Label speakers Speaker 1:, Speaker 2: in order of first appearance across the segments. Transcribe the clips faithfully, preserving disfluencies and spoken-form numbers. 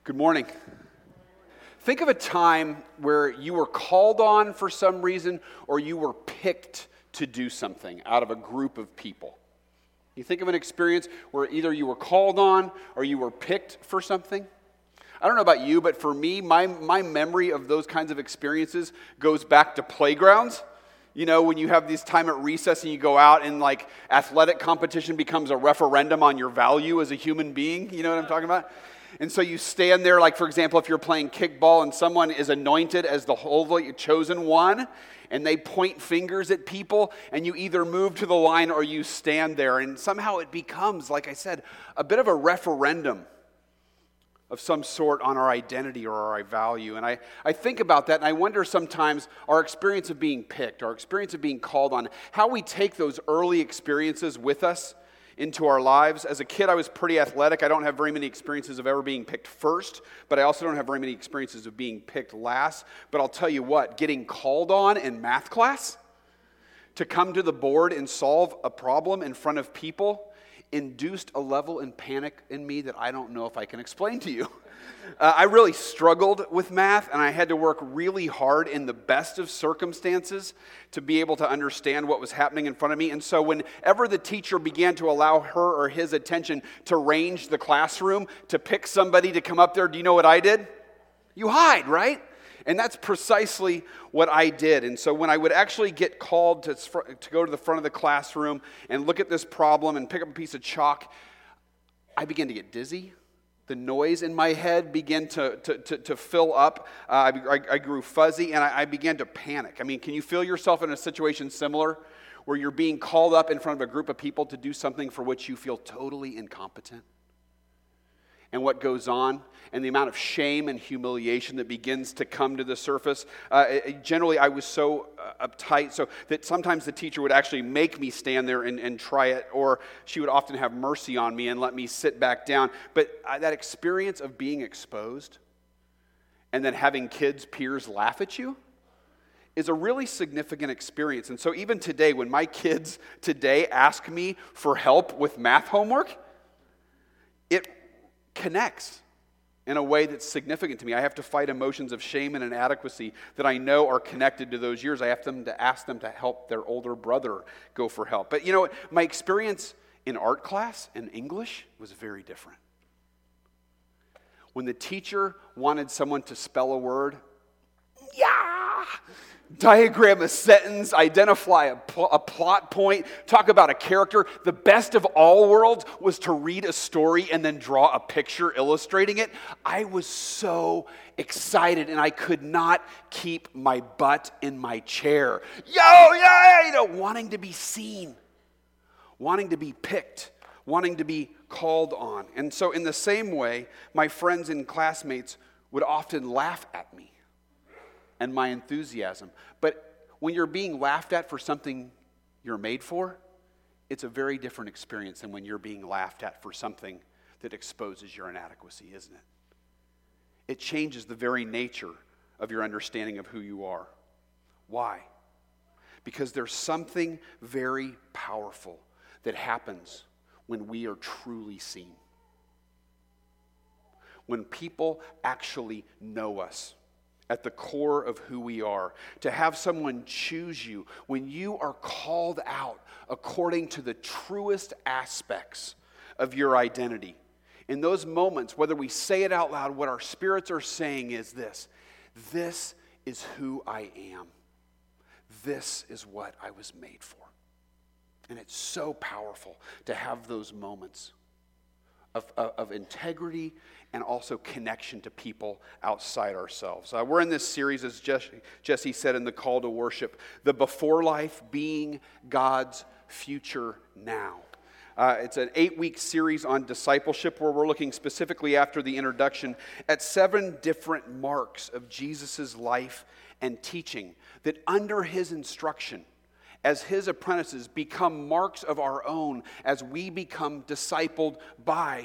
Speaker 1: Good morning. Think of a time where you were called on for some reason or you were picked to do something out of a group of people. You think of an experience where either you were called on or you were picked for something. I don't know about you, but for me, my, my memory of those kinds of experiences goes back to playgrounds. You know, when you have this time at recess and you go out and like athletic competition becomes a referendum on your value as a human being. You know what I'm talking about? And so you stand there, like for example, if you're playing kickball and someone is anointed as the holy chosen one, and they point fingers at people, and you either move to the line or you stand there, and somehow it becomes, like I said, a bit of a referendum of some sort on our identity or our value. And I, I think about that, and I wonder sometimes our experience of being picked, our experience of being called on, how we take those early experiences with us into our lives. As a kid, I was pretty athletic. I don't have very many experiences of ever being picked first, but I also don't have very many experiences of being picked last. But I'll tell you what, getting called on in math class to come to the board and solve a problem in front of people induced a level in panic in me that I don't know if I can explain to you. Uh, I really struggled with math, and I had to work really hard in the best of circumstances to be able to understand what was happening in front of me. And so whenever the teacher began to allow her or his attention to range the classroom, to pick somebody to come up there, do you know what I did? You hide, right? And that's precisely what I did. And so when I would actually get called to, to go to the front of the classroom and look at this problem and pick up a piece of chalk, I began to get dizzy. The noise in my head began to, to, to, to fill up. Uh, I, I grew fuzzy, and I, I began to panic. I mean, can you feel yourself in a situation similar where you're being called up in front of a group of people to do something for which you feel totally incompetent? And what goes on, and the amount of shame and humiliation that begins to come to the surface. Uh, it, generally, I was so uh, uptight so that sometimes the teacher would actually make me stand there and, and try it, or she would often have mercy on me and let me sit back down. But uh, that experience of being exposed and then having kids, peers laugh at you is a really significant experience. And so even today, when my kids today ask me for help with math homework, it connects in a way that's significant to me. I have to fight emotions of shame and inadequacy that I know are connected to those years. I have them to ask them to help their older brother go for help. But you know, my experience in art class and English was very different. When the teacher wanted someone to spell a word, yeah, diagram a sentence, identify a, pl- a plot point, talk about a character. The best of all worlds was to read a story and then draw a picture illustrating it. I was so excited, and I could not keep my butt in my chair. Yo, yeah, you know, wanting to be seen, wanting to be picked, wanting to be called on. And so in the same way, my friends and classmates would often laugh at me and my enthusiasm. But when you're being laughed at for something you're made for, it's a very different experience than when you're being laughed at for something that exposes your inadequacy, isn't it? It changes the very nature of your understanding of who you are. Why? Because there's something very powerful that happens when we are truly seen. When people actually know us at the core of who we are, to have someone choose you when you are called out according to the truest aspects of your identity. In those moments, whether we say it out loud, what our spirits are saying is this: this is who I am. This is what I was made for. And it's so powerful to have those moments of, of, of integrity and also connection to people outside ourselves. Uh, we're in this series, as Jesse, Jesse said in the call to worship, the before life being God's future now. Uh, it's an eight-week series on discipleship where we're looking specifically after the introduction at seven different marks of Jesus' life and teaching that under his instruction, as his apprentices, become marks of our own as we become discipled by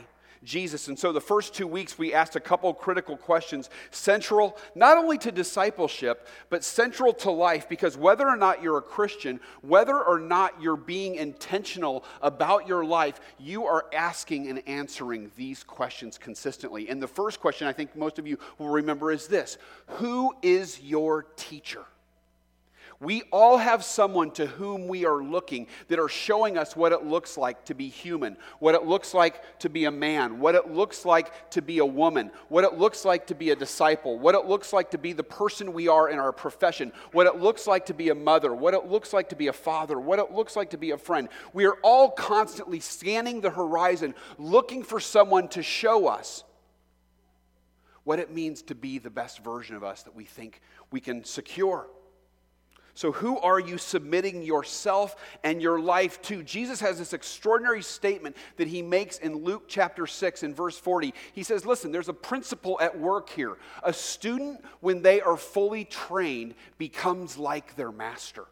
Speaker 1: Jesus. And so the first two weeks we asked a couple critical questions, central not only to discipleship, but central to life, because whether or not you're a Christian, whether or not you're being intentional about your life, you are asking and answering these questions consistently. And the first question I think most of you will remember is this: who is your teacher? We all have someone to whom we are looking that are showing us what it looks like to be human, what it looks like to be a man, what it looks like to be a woman, what it looks like to be a disciple, what it looks like to be the person we are in our profession, what it looks like to be a mother, what it looks like to be a father, what it looks like to be a friend. We are all constantly scanning the horizon, looking for someone to show us what it means to be the best version of us that we think we can secure. So who are you submitting yourself and your life to? Jesus has this extraordinary statement that he makes in Luke chapter six in verse forty. He says, listen, there's a principle at work here. A student, when they are fully trained, becomes like their master.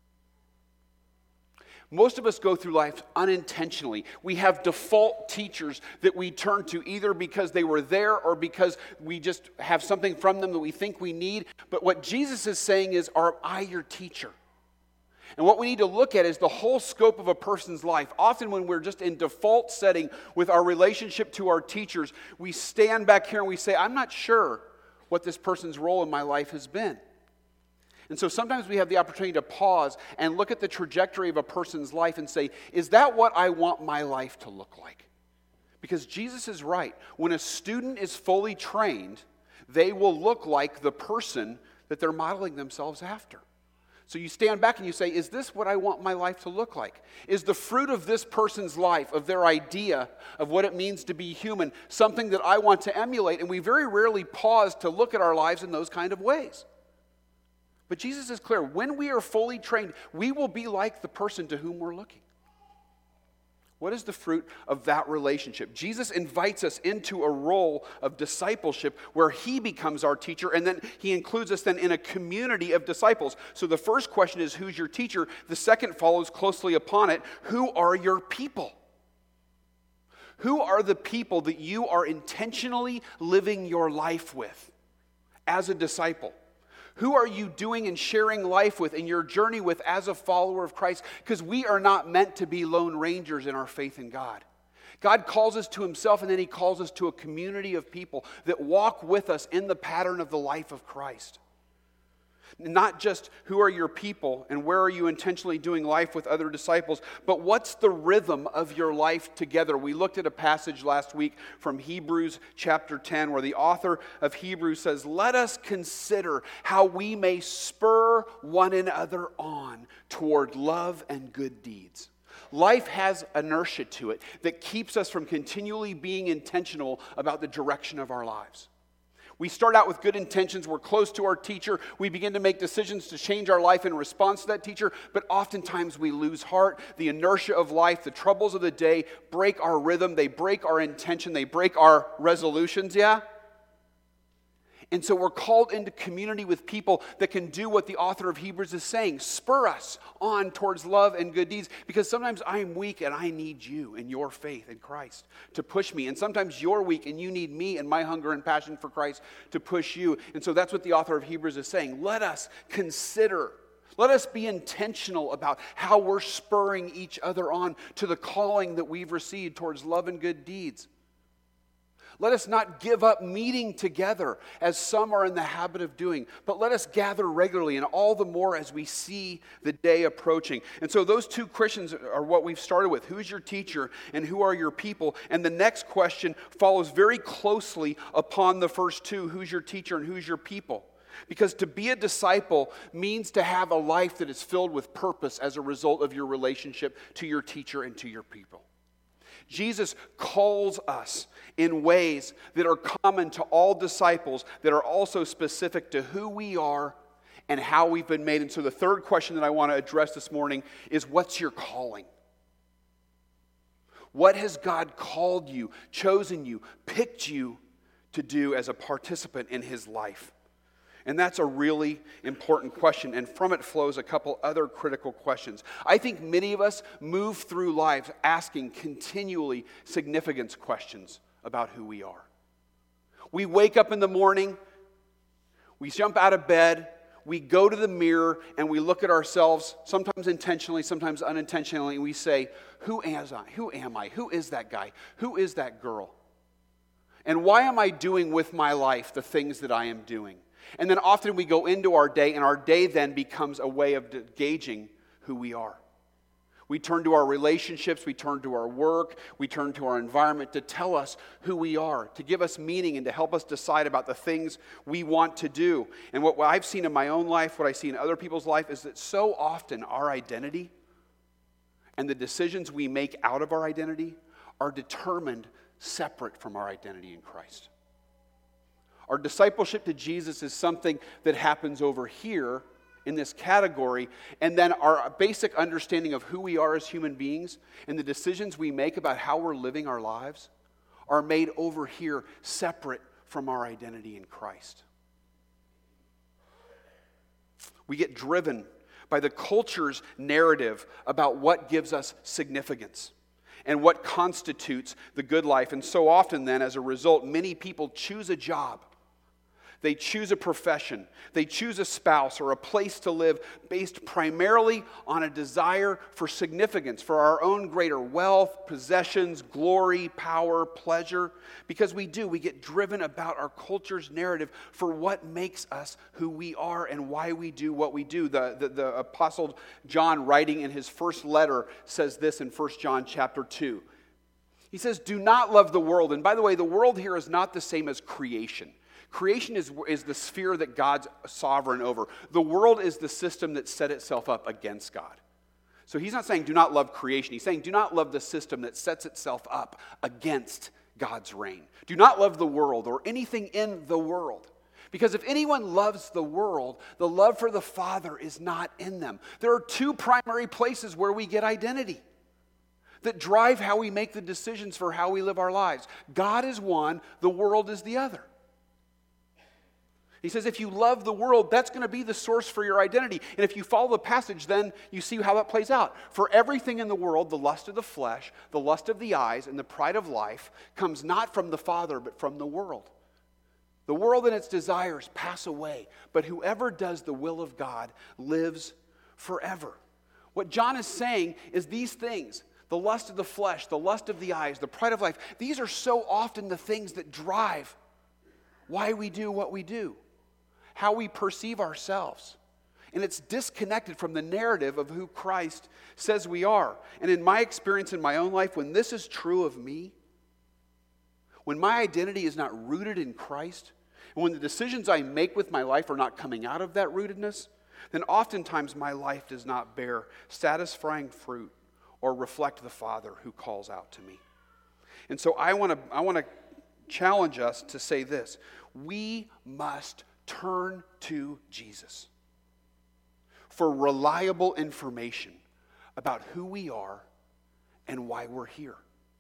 Speaker 1: Most of us go through life unintentionally. We have default teachers that we turn to either because they were there or because we just have something from them that we think we need. But what Jesus is saying is, are I your teacher? And what we need to look at is the whole scope of a person's life. Often when we're just in default setting with our relationship to our teachers, we stand back here and we say, I'm not sure what this person's role in my life has been. And so sometimes we have the opportunity to pause and look at the trajectory of a person's life and say, is that what I want my life to look like? Because Jesus is right. When a student is fully trained, they will look like the person that they're modeling themselves after. So you stand back and you say, is this what I want my life to look like? Is the fruit of this person's life, of their idea of what it means to be human, something that I want to emulate? And we very rarely pause to look at our lives in those kind of ways. But Jesus is clear. When we are fully trained, we will be like the person to whom we're looking. What is the fruit of that relationship? Jesus invites us into a role of discipleship where he becomes our teacher, and then he includes us then in a community of disciples. So the first question is, who's your teacher? The second follows closely upon it. Who are your people? Who are the people that you are intentionally living your life with as a disciple? Who are you doing and sharing life with in your journey with as a follower of Christ? Because we are not meant to be lone rangers in our faith in God. God calls us to himself, and then he calls us to a community of people that walk with us in the pattern of the life of Christ. Not just who are your people and where are you intentionally doing life with other disciples, but what's the rhythm of your life together? We looked at a passage last week from Hebrews chapter ten where the author of Hebrews says, let us consider how we may spur one another on toward love and good deeds. Life has inertia to it that keeps us from continually being intentional about the direction of our lives. We start out with good intentions. We're close to our teacher. We begin to make decisions to change our life in response to that teacher. But oftentimes we lose heart. The inertia of life, the troubles of the day break our rhythm. They break our intention. They break our resolutions, yeah? And so we're called into community with people that can do what the author of Hebrews is saying. Spur us on towards love and good deeds. Because sometimes I'm weak and I need you and your faith in Christ to push me. And sometimes you're weak and you need me and my hunger and passion for Christ to push you. And so that's what the author of Hebrews is saying. Let us consider. Let us be intentional about how we're spurring each other on to the calling that we've received towards love and good deeds. Let us not give up meeting together as some are in the habit of doing, but let us gather regularly, and all the more as we see the day approaching. And so those two questions are what we've started with. Who's your teacher and who are your people? And the next question follows very closely upon the first two. Who's your teacher and who's your people? Because to be a disciple means to have a life that is filled with purpose as a result of your relationship to your teacher and to your people. Jesus calls us in ways that are common to all disciples that are also specific to who we are and how we've been made. And so the third question that I want to address this morning is, what's your calling? What has God called you, chosen you, picked you to do as a participant in his life? And that's a really important question, and from it flows a couple other critical questions. I think many of us move through life asking continually significance questions about who we are. We wake up in the morning, we jump out of bed, we go to the mirror, and we look at ourselves, sometimes intentionally, sometimes unintentionally, and we say, who am I? Who am I? Who is that guy? Who is that girl? And why am I doing with my life the things that I am doing? And then often we go into our day, and our day then becomes a way of gauging who we are. We turn to our relationships, we turn to our work, we turn to our environment to tell us who we are, to give us meaning and to help us decide about the things we want to do. And what I've seen in my own life, what I see in other people's life, is that so often our identity and the decisions we make out of our identity are determined separate from our identity in Christ. Our discipleship to Jesus is something that happens over here in this category, and then our basic understanding of who we are as human beings and the decisions we make about how we're living our lives are made over here separate from our identity in Christ. We get driven by the culture's narrative about what gives us significance and what constitutes the good life. And so often then, as a result, many people choose a job. They choose a profession, they choose a spouse or a place to live based primarily on a desire for significance, for our own greater wealth, possessions, glory, power, pleasure. Because we do, we get driven about our culture's narrative for what makes us who we are and why we do what we do. The, the, the Apostle John, writing in his first letter, says this in First John chapter two. He says, do not love the world. And by the way, the world here is not the same as creation. Creation is, is the sphere that God's sovereign over. The world is the system that set itself up against God. So he's not saying do not love creation. He's saying do not love the system that sets itself up against God's reign. Do not love the world or anything in the world. Because if anyone loves the world, the love for the Father is not in them. There are two primary places where we get identity that drive how we make the decisions for how we live our lives. God is one, the world is the other. He says if you love the world, that's going to be the source for your identity. And if you follow the passage, then you see how that plays out. For everything in the world, the lust of the flesh, the lust of the eyes, and the pride of life comes not from the Father, but from the world. The world and its desires pass away, but whoever does the will of God lives forever. What John is saying is these things, the lust of the flesh, the lust of the eyes, the pride of life, these are so often the things that drive why we do what we do, how we perceive ourselves. And it's disconnected from the narrative of who Christ says we are. And in my experience in my own life, when this is true of me, when my identity is not rooted in Christ, and when the decisions I make with my life are not coming out of that rootedness, then oftentimes my life does not bear satisfying fruit or reflect the Father who calls out to me. And so I want to I want to challenge us to say this. We must turn to Jesus for reliable information about who we are and why we're here.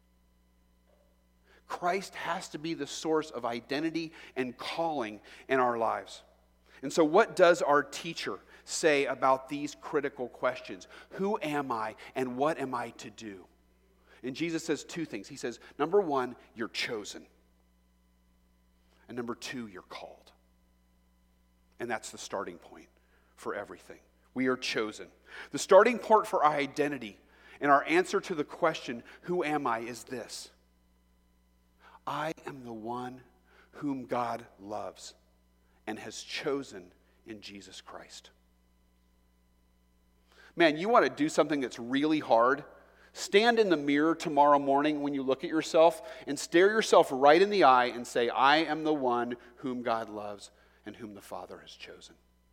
Speaker 1: Christ has to be the source of identity and calling in our lives. And so what does our teacher say about these critical questions? Who am I and what am I to do? And Jesus says two things. He says, number one, you're chosen. And number two, you're called. And that's the starting point for everything. We are chosen. The starting point for our identity and our answer to the question, who am I, is this. I am the one whom God loves and has chosen in Jesus Christ. Man, you want to do something that's really hard? Stand in the mirror tomorrow morning when you look at yourself and stare yourself right in the eye and say, I am the one whom God loves and whom the Father has chosen.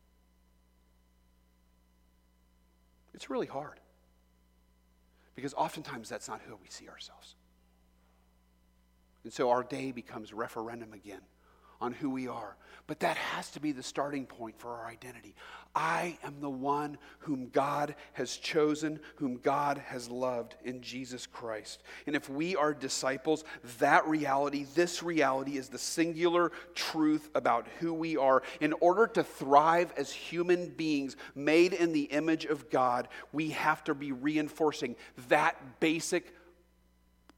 Speaker 1: It's really hard because oftentimes that's not who we see ourselves. And so our day becomes referendum again on who we are. But that has to be the starting point for our identity. I am the one whom God has chosen, whom God has loved in Jesus Christ. And if we are disciples, that reality, this reality is the singular truth about who we are. In order to thrive as human beings made in the image of God, we have to be reinforcing that basic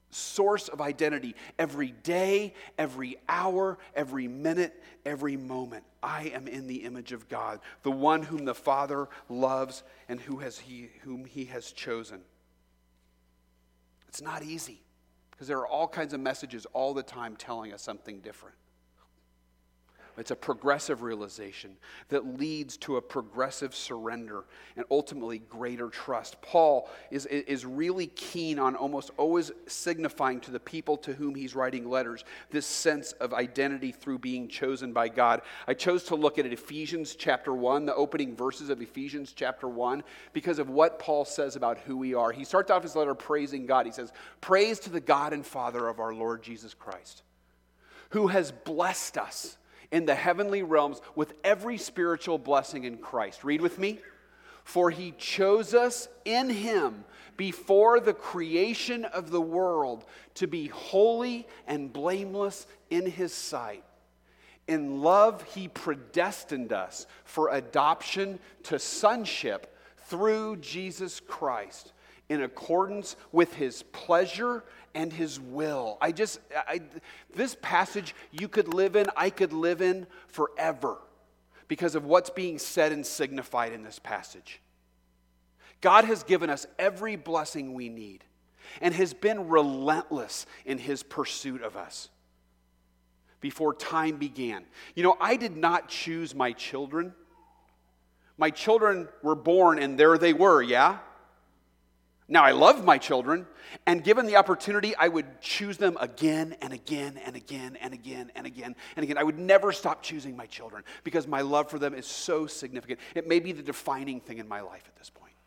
Speaker 1: source of identity every day, every hour, every minute, every moment. I am in the image of God, the one whom the Father loves and who has he, whom he has chosen. It's not easy because there are all kinds of messages all the time telling us something different. It's a progressive realization that leads to a progressive surrender and ultimately greater trust. Paul is, is really keen on almost always signifying to the people to whom he's writing letters this sense of identity through being chosen by God. I chose to look at it, Ephesians chapter one, the opening verses of Ephesians chapter one, because of what Paul says about who we are. He starts off his letter praising God. He says, "Praise to the God and Father of our Lord Jesus Christ, who has blessed us in the heavenly realms with every spiritual blessing in Christ." Read with me. "For he chose us in him before the creation of the world to be holy and blameless in his sight. In love he predestined us for adoption to sonship through Jesus Christ, in accordance with his pleasure and his will." I just, I, this passage you could live in, I could live in forever because of what's being said and signified in this passage. God has given us every blessing we need and has been relentless in his pursuit of us before time began. You know, I did not choose my children. My children were born and there they were, yeah? Now, I love my children, and given the opportunity, I would choose them again and again and again and again and again and again. I would never stop choosing my children because my love for them is so significant. It may be the defining thing in my life at this point.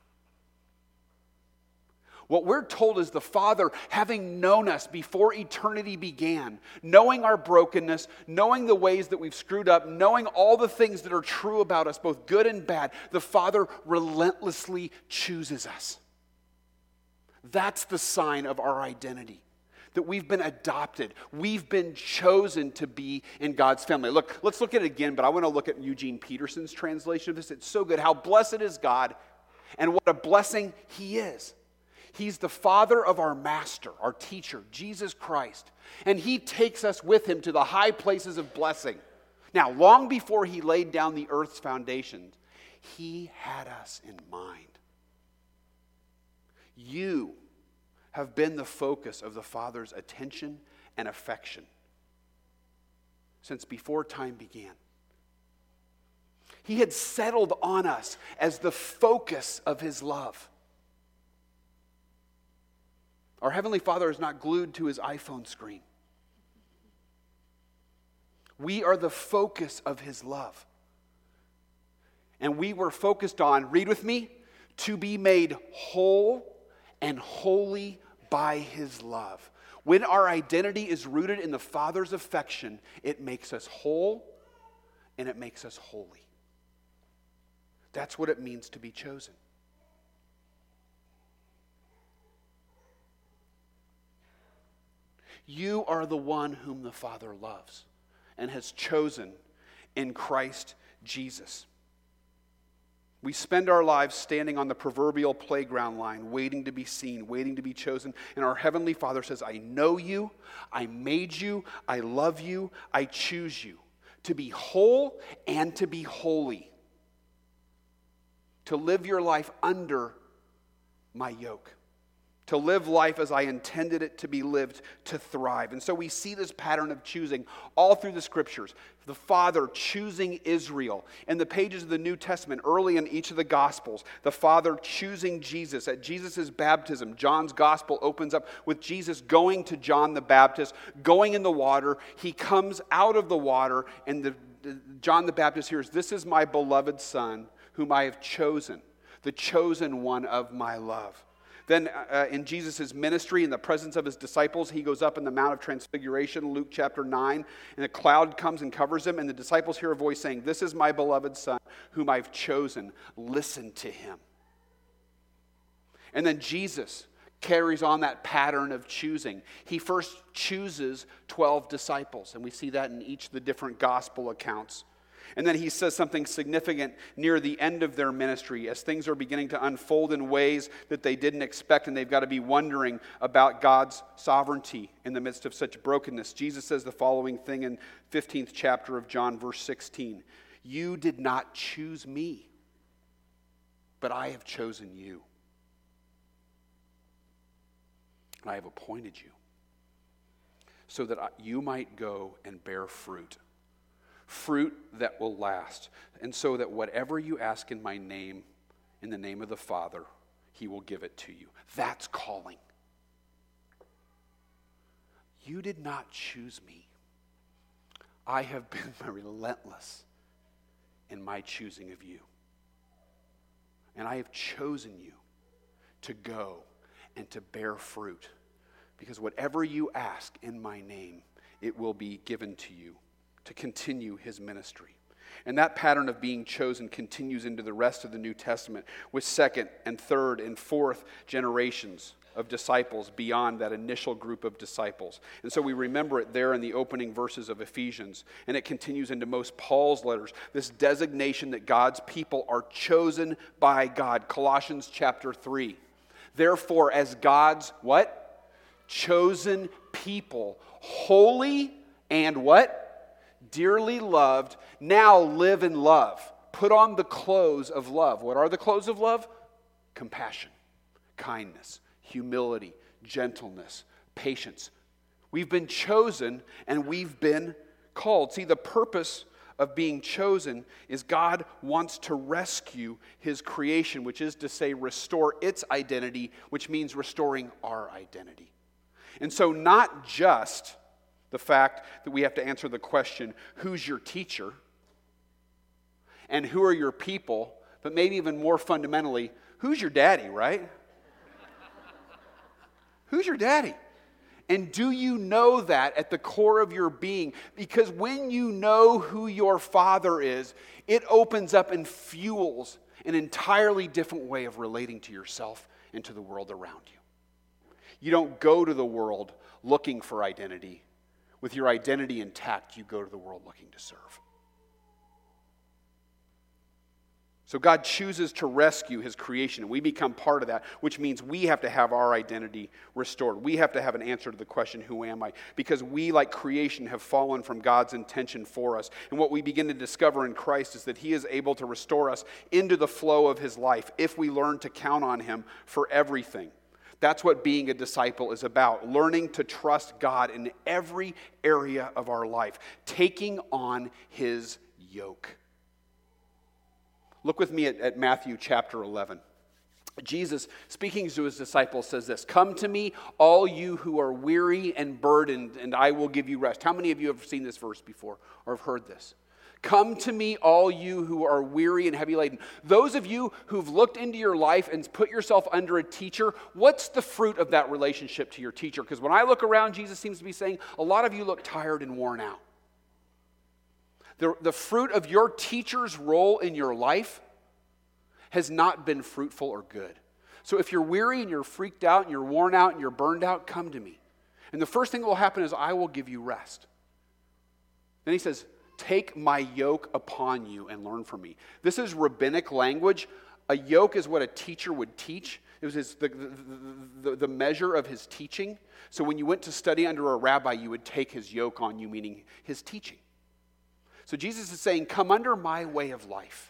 Speaker 1: What we're told is the Father, having known us before eternity began, knowing our brokenness, knowing the ways that we've screwed up, knowing all the things that are true about us, both good and bad, the Father relentlessly chooses us. That's the sign of our identity, that we've been adopted. We've been chosen to be in God's family. Look, let's look at it again, but I want to look at Eugene Peterson's translation of this. It's so good. How blessed is God, and what a blessing he is. He's the Father of our Master, our teacher, Jesus Christ, and he takes us with him to the high places of blessing. Now, long before he laid down the earth's foundations, he had us in mind. You have been the focus of the Father's attention and affection since before time began. He had settled on us as the focus of his love. Our Heavenly Father is not glued to his iPhone screen. We are the focus of his love. And we were focused on, read with me, to be made whole and holy by his love. When our identity is rooted in the Father's affection, it makes us whole and it makes us holy. That's what it means to be chosen. You are the one whom the Father loves and has chosen in Christ Jesus. We spend our lives standing on the proverbial playground line, waiting to be seen, waiting to be chosen. And our Heavenly Father says, I know you, I made you, I love you, I choose you to be whole and to be holy, to live your life under my yoke, to live life as I intended it to be lived, to thrive. And so we see this pattern of choosing all through the Scriptures. The Father choosing Israel. In the pages of the New Testament, early in each of the Gospels, the Father choosing Jesus. At Jesus' baptism, John's Gospel opens up with Jesus going to John the Baptist, going in the water. He comes out of the water, and the, the, John the Baptist hears, "This is my beloved Son, whom I have chosen, the chosen one of my love." Then uh, in Jesus' ministry, in the presence of his disciples, he goes up in the Mount of Transfiguration, Luke chapter nine, and a cloud comes and covers him, and the disciples hear a voice saying, "This is my beloved Son, whom I've chosen. Listen to him." And then Jesus carries on that pattern of choosing. He first chooses twelve disciples, and we see that in each of the different gospel accounts. And then he says something significant near the end of their ministry as things are beginning to unfold in ways that they didn't expect, and they've got to be wondering about God's sovereignty in the midst of such brokenness. Jesus says the following thing in fifteenth chapter of John, verse sixteen. You did not choose me, but I have chosen you. And I have appointed you so that you might go and bear fruit. Fruit that will last. And so that whatever you ask in my name, in the name of the Father, he will give it to you. That's calling. You did not choose me. I have been relentless in my choosing of you. And I have chosen you to go and to bear fruit. Because whatever you ask in my name, it will be given to you to continue his ministry. And that pattern of being chosen continues into the rest of the New Testament with second and third and fourth generations of disciples beyond that initial group of disciples. And so we remember it there in the opening verses of Ephesians, and it continues into most Paul's letters, this designation that God's people are chosen by God. Colossians chapter three. Therefore, as God's what? Chosen people, holy and what? Dearly loved, now live in love. Put on the clothes of love. What are the clothes of love? Compassion, kindness, humility, gentleness, patience. We've been chosen and we've been called. See, the purpose of being chosen is God wants to rescue his creation, which is to say restore its identity, which means restoring our identity. And so not just the fact that we have to answer the question, who's your teacher? And who are your people? But maybe even more fundamentally, who's your daddy, right? Who's your daddy? And do you know that at the core of your being? Because when you know who your father is, it opens up and fuels an entirely different way of relating to yourself and to the world around you. You don't go to the world looking for identity. With your identity intact, you go to the world looking to serve. So God chooses to rescue his creation, and we become part of that, which means we have to have our identity restored. We have to have an answer to the question, who am I? Because we, like creation, have fallen from God's intention for us. And what we begin to discover in Christ is that he is able to restore us into the flow of his life if we learn to count on him for everything. That's what being a disciple is about, learning to trust God in every area of our life, taking on his yoke. Look with me at, at Matthew chapter eleven. Jesus, speaking to his disciples, says this, "Come to me, all you who are weary and burdened, and I will give you rest." How many of you have seen this verse before or have heard this? Come to me, all you who are weary and heavy laden. Those of you who've looked into your life and put yourself under a teacher, what's the fruit of that relationship to your teacher? Because when I look around, Jesus seems to be saying, a lot of you look tired and worn out. The, the fruit of your teacher's role in your life has not been fruitful or good. So if you're weary and you're freaked out and you're worn out and you're burned out, come to me. And the first thing that will happen is I will give you rest. Then he says, take my yoke upon you and learn from me. This is rabbinic language. A yoke is what a teacher would teach. It was his, the, the, the, the measure of his teaching. So when you went to study under a rabbi, you would take his yoke on you, meaning his teaching. So Jesus is saying, come under my way of life.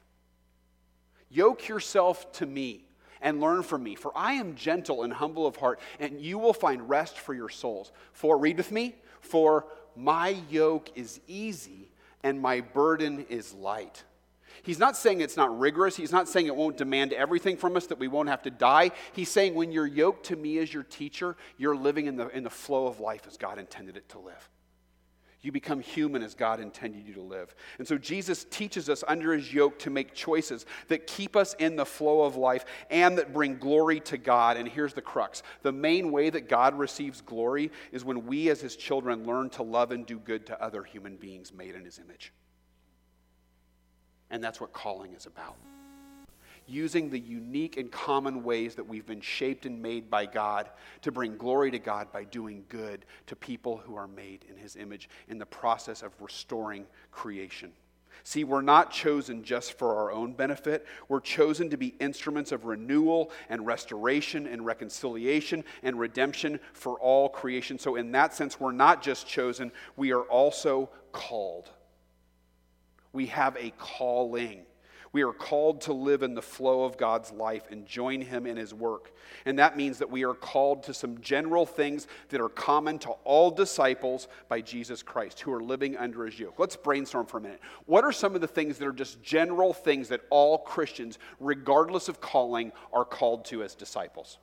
Speaker 1: Yoke yourself to me and learn from me. For I am gentle and humble of heart, and you will find rest for your souls. For, read with me, for my yoke is easy and my burden is light. He's not saying it's not rigorous. He's not saying it won't demand everything from us, that we won't have to die. He's saying when you're yoked to me as your teacher, you're living in the, in the flow of life as God intended it to live. You become human as God intended you to live. And so Jesus teaches us under his yoke to make choices that keep us in the flow of life and that bring glory to God. And here's the crux. The main way that God receives glory is when we as his children learn to love and do good to other human beings made in his image. And that's what calling is about. Using the unique and common ways that we've been shaped and made by God to bring glory to God by doing good to people who are made in his image in the process of restoring creation. See, we're not chosen just for our own benefit. We're chosen to be instruments of renewal and restoration and reconciliation and redemption for all creation. So in that sense, we're not just chosen, we are also called. We have a calling. We are called to live in the flow of God's life and join him in his work. And that means that we are called to some general things that are common to all disciples by Jesus Christ who are living under his yoke. Let's brainstorm for a minute. What are some of the things that are just general things that all Christians, regardless of calling, are called to as disciples?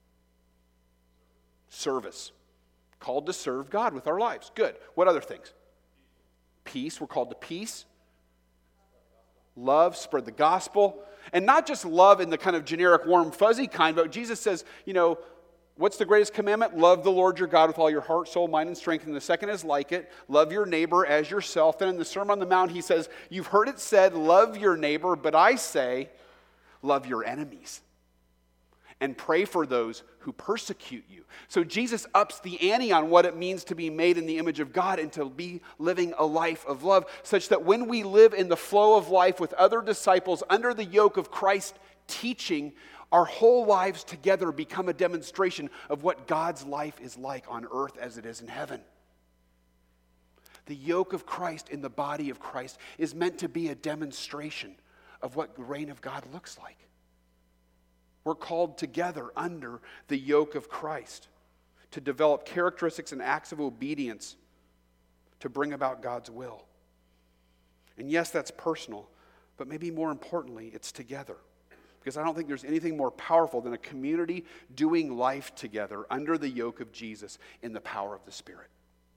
Speaker 1: Service. Called to serve God with our lives. Good. What other things? Peace. We're called to peace. Love, spread the gospel. And not just love in the kind of generic, warm, fuzzy kind, but Jesus says, you know, what's the greatest commandment? Love the Lord your God with all your heart, soul, mind, and strength. And the second is like it. Love your neighbor as yourself. Then in the Sermon on the Mount, he says, you've heard it said, love your neighbor, but I say, love your enemies. And pray for those who persecute you. So Jesus ups the ante on what it means to be made in the image of God and to be living a life of love, such that when we live in the flow of life with other disciples under the yoke of Christ's teaching, our whole lives together become a demonstration of what God's life is like on earth as it is in heaven. The yoke of Christ in the body of Christ is meant to be a demonstration of what the reign of God looks like. We're called together under the yoke of Christ to develop characteristics and acts of obedience to bring about God's will. And yes, that's personal, but maybe more importantly, it's together. Because I don't think there's anything more powerful than a community doing life together under the yoke of Jesus in the power of the Spirit.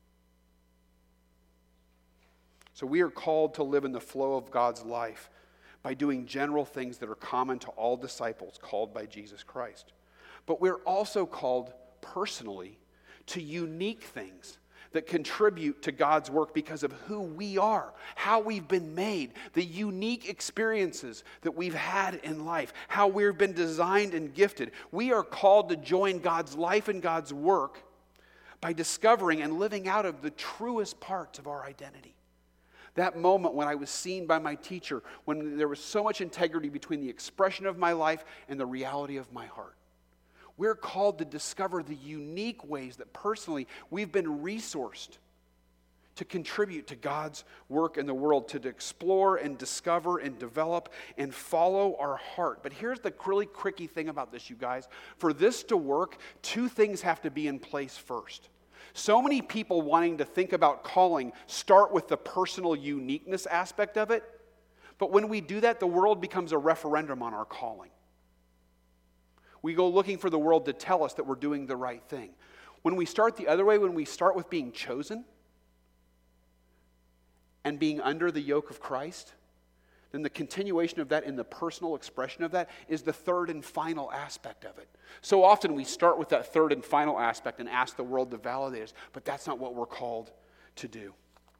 Speaker 1: So we are called to live in the flow of God's life by doing general things that are common to all disciples called by Jesus Christ. But we're also called personally to unique things that contribute to God's work because of who we are, how we've been made, the unique experiences that we've had in life, how we've been designed and gifted. We are called to join God's life and God's work by discovering and living out of the truest parts of our identity. That moment when I was seen by my teacher, when there was so much integrity between the expression of my life and the reality of my heart. We're called to discover the unique ways that personally we've been resourced to contribute to God's work in the world, to explore and discover and develop and follow our heart. But here's the really tricky thing about this, you guys. For this to work, two things have to be in place first. So many people wanting to think about calling start with the personal uniqueness aspect of it. But when we do that, the world becomes a referendum on our calling. We go looking for the world to tell us that we're doing the right thing. When we start the other way, when we start with being chosen and being under the yoke of Christ, then the continuation of that and the personal expression of that is the third and final aspect of it. So often we start with that third and final aspect and ask the world to validate us, but that's not what we're called to do.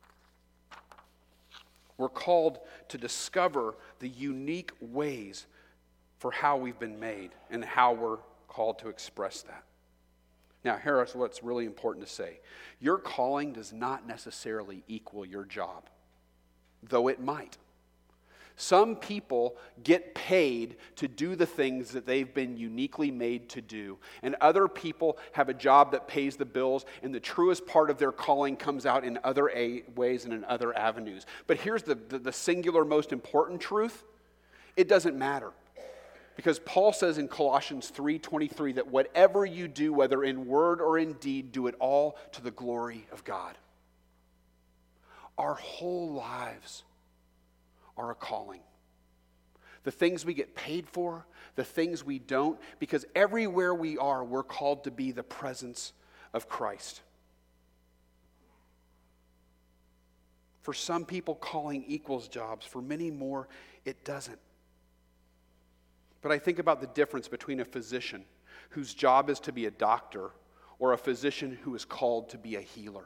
Speaker 1: We're called to discover the unique ways for how we've been made and how we're called to express that. Now, here's what's really important to say. Your calling does not necessarily equal your job, though it might. Some people get paid to do the things that they've been uniquely made to do. And other people have a job that pays the bills, and the truest part of their calling comes out in other a- ways and in other avenues. But here's the, the, the singular most important truth. It doesn't matter. Because Paul says in Colossians three twenty-three that whatever you do, whether in word or in deed, do it all to the glory of God. Our whole lives are a calling. The things we get paid for, the things we don't, because everywhere we are, we're called to be the presence of Christ. For some people, calling equals jobs. For many more, it doesn't. But I think about the difference between a physician whose job is to be a doctor or a physician who is called to be a healer.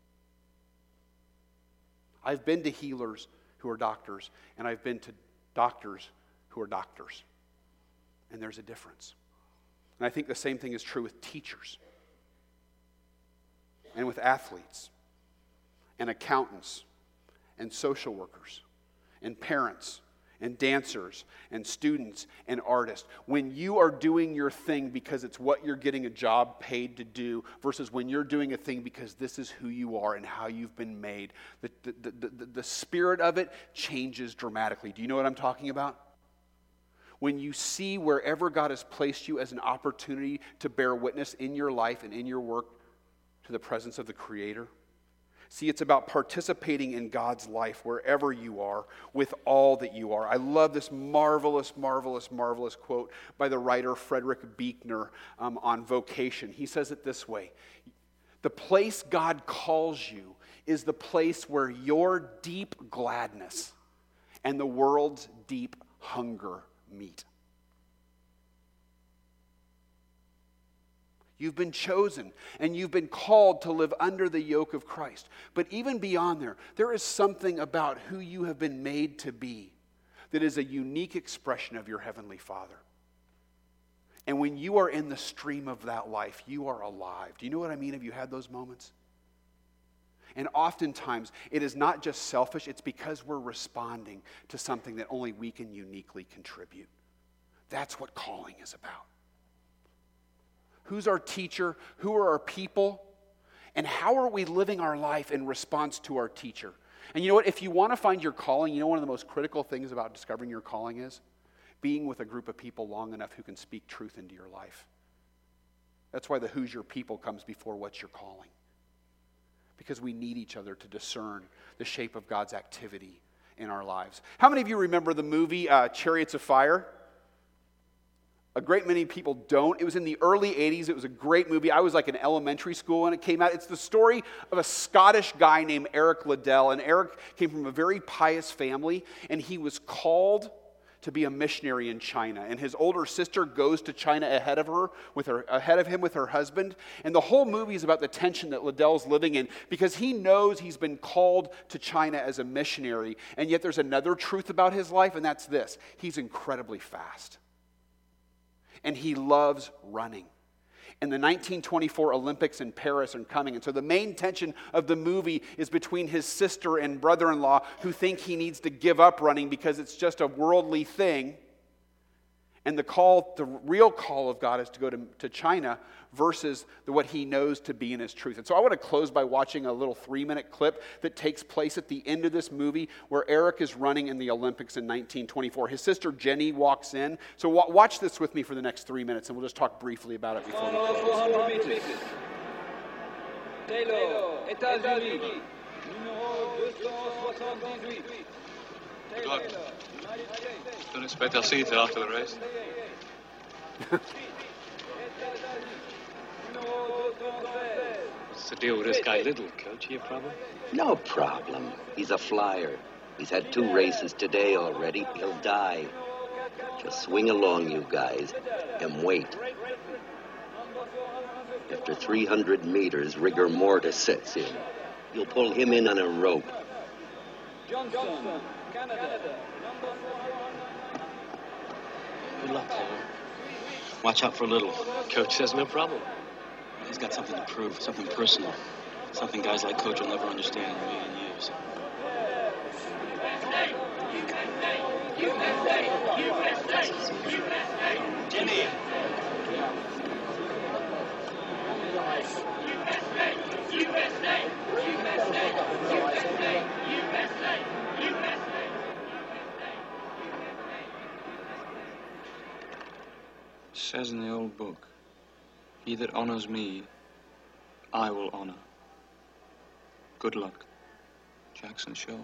Speaker 1: I've been to healers who are doctors, and I've been to doctors who are doctors. And there's a difference. And I think the same thing is true with teachers and with athletes and accountants and social workers. and parents and dancers and students and artists, when you are doing your thing because it's what you're getting a job paid to do versus when you're doing a thing because this is who you are and how you've been made, the, the, the, the, the spirit of it changes dramatically. Do you know what I'm talking about? When you see wherever God has placed you as an opportunity to bear witness in your life and in your work to the presence of the Creator. See, it's about participating in God's life wherever you are with all that you are. I love this marvelous, marvelous, marvelous quote by the writer Frederick Buechner um, on vocation. He says it this way: the place God calls you is the place where your deep gladness and the world's deep hunger meet. You've been chosen and you've been called to live under the yoke of Christ. But even beyond there, there is something about who you have been made to be that is a unique expression of your Heavenly Father. And when you are in the stream of that life, you are alive. Do you know what I mean? Have you had those moments? And oftentimes, it is not just selfish, it's because we're responding to something that only we can uniquely contribute. That's what calling is about. Who's our teacher? Who are our people? And how are we living our life in response to our teacher? And you know what? If you want to find your calling, you know one of the most critical things about discovering your calling is being with a group of people long enough who can speak truth into your life. That's why the who's your people comes before what's your calling. Because we need each other to discern the shape of God's activity in our lives. How many of you remember the movie uh, Chariots of Fire? A great many people don't. It was in the early eighties. It was a great movie. I was like in elementary school when it came out. It's the story of a Scottish guy named Eric Liddell. And Eric came from a very pious family, and he was called to be a missionary in China. And his older sister goes to China ahead of her, with her ahead of him with her husband. And the whole movie is about the tension that Liddell's living in because he knows he's been called to China as a missionary. And yet there's another truth about his life, and that's this: he's incredibly fast. And he loves running. And the nineteen twenty-four Olympics in Paris are coming. And so the main tension of the movie is between his sister and brother-in-law who think he needs to give up running because it's just a worldly thing. And the call, the real call of God is to go to, to China versus the, what he knows to be in his truth. And so I want to close by watching a little three-minute clip that takes place at the end of this movie where Eric is running in the Olympics in nineteen twenty-four. His sister Jenny walks in. So wa- watch this with me for the next three minutes, and we'll just talk briefly about it before we close.
Speaker 2: four hundred meters. Taylor, États-Unis, numéro two seventy-eight.
Speaker 3: Good luck. Don't expect I'll see you till after the race. What's the deal with this guy Little, Coach? He a problem?
Speaker 4: No problem. He's a flyer. He's had two races today already. He'll die. Just swing along, you guys, and wait. After three hundred meters, rigor mortis sets in. You'll pull him in on a rope.
Speaker 2: Johnson, Canada.
Speaker 3: Good luck, Taylor. Watch out for Little. Coach says no problem.
Speaker 5: He's got something to prove, something personal. Something guys like Coach will never understand in a million years.
Speaker 2: Jimmy.
Speaker 5: It says in the old book, he that honors me, I will honor. Good luck, Jackson Shows.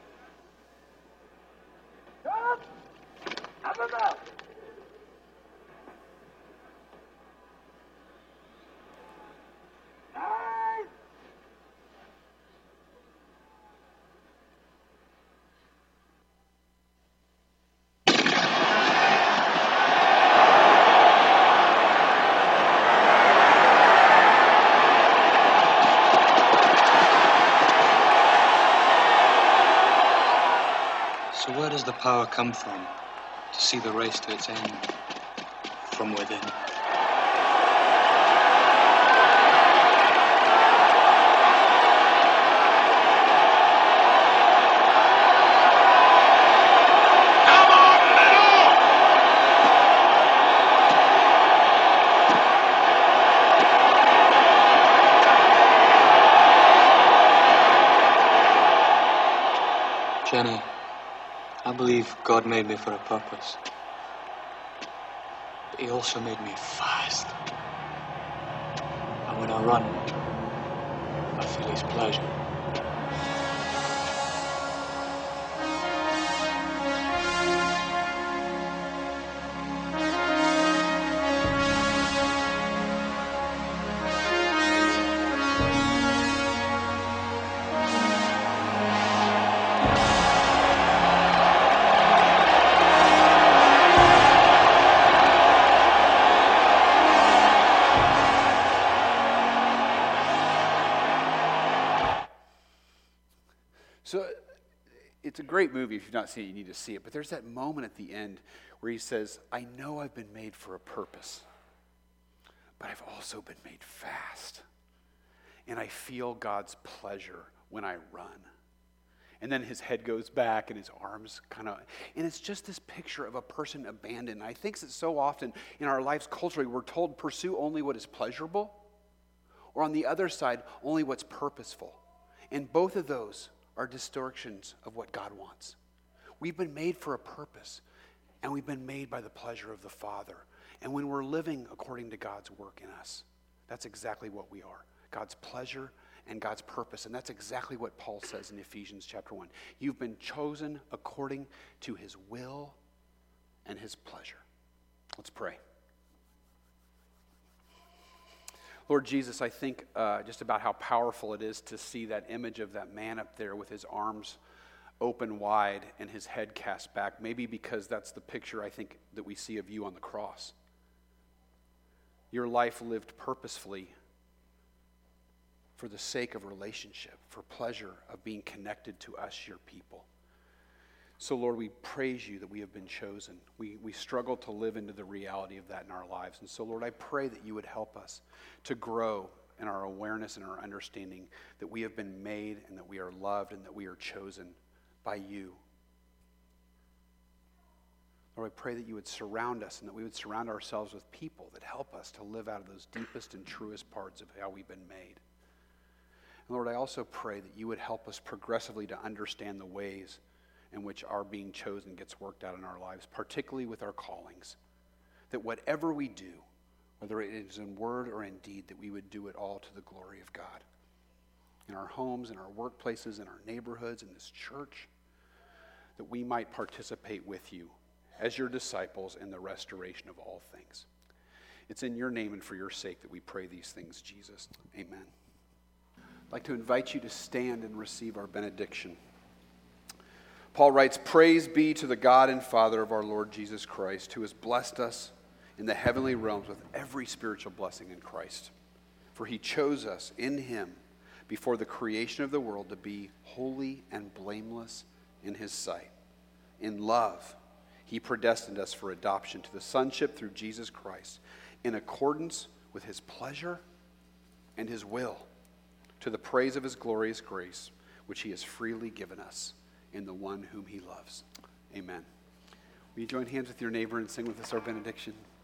Speaker 5: So where does the power come from to see the race to its end? From within. Jenny, I believe God made me for a purpose. But he also made me fast. And when I run, I feel his pleasure.
Speaker 1: So it's a great movie. If you've not seen it, you need to see it. But there's that moment at the end where he says, I know I've been made for a purpose, but I've also been made fast. And I feel God's pleasure when I run. And then his head goes back and his arms kind of, and it's just this picture of a person abandoned. I think that so often in our lives culturally, we're told pursue only what is pleasurable, or on the other side, only what's purposeful. And both of those are distortions of what God wants. We've been made for a purpose, and we've been made by the pleasure of the Father. And when we're living according to God's work in us, that's exactly what we are. God's pleasure and God's purpose. And that's exactly what Paul says in Ephesians chapter one. You've been chosen according to his will and his pleasure. Let's pray. Lord Jesus, I think uh, just about how powerful it is to see that image of that man up there with his arms open wide and his head cast back, maybe because that's the picture I think that we see of you on the cross. Your life lived purposefully for the sake of relationship, for pleasure of being connected to us, your people. So, Lord, we praise you that we have been chosen. We, we struggle to live into the reality of that in our lives. And so, Lord, I pray that you would help us to grow in our awareness and our understanding that we have been made and that we are loved and that we are chosen by you. Lord, I pray that you would surround us and that we would surround ourselves with people that help us to live out of those deepest and truest parts of how we've been made. And Lord, I also pray that you would help us progressively to understand the ways in which our being chosen gets worked out in our lives, particularly with our callings. That whatever we do, whether it is in word or in deed, that we would do it all to the glory of God. In our homes, in our workplaces, in our neighborhoods, in this church, that we might participate with you as your disciples in the restoration of all things. It's in your name and for your sake that we pray these things, Jesus. Amen. I'd like to invite you to stand and receive our benediction. Paul writes, "Praise be to the God and Father of our Lord Jesus Christ, who has blessed us in the heavenly realms with every spiritual blessing in Christ. For he chose us in him before the creation of the world to be holy and blameless in his sight. In love, he predestined us for adoption to the sonship through Jesus Christ, in accordance with his pleasure and his will, to the praise of his glorious grace, which he has freely given us in the one whom he loves." Amen. Will you join hands with your neighbor and sing with us our benediction?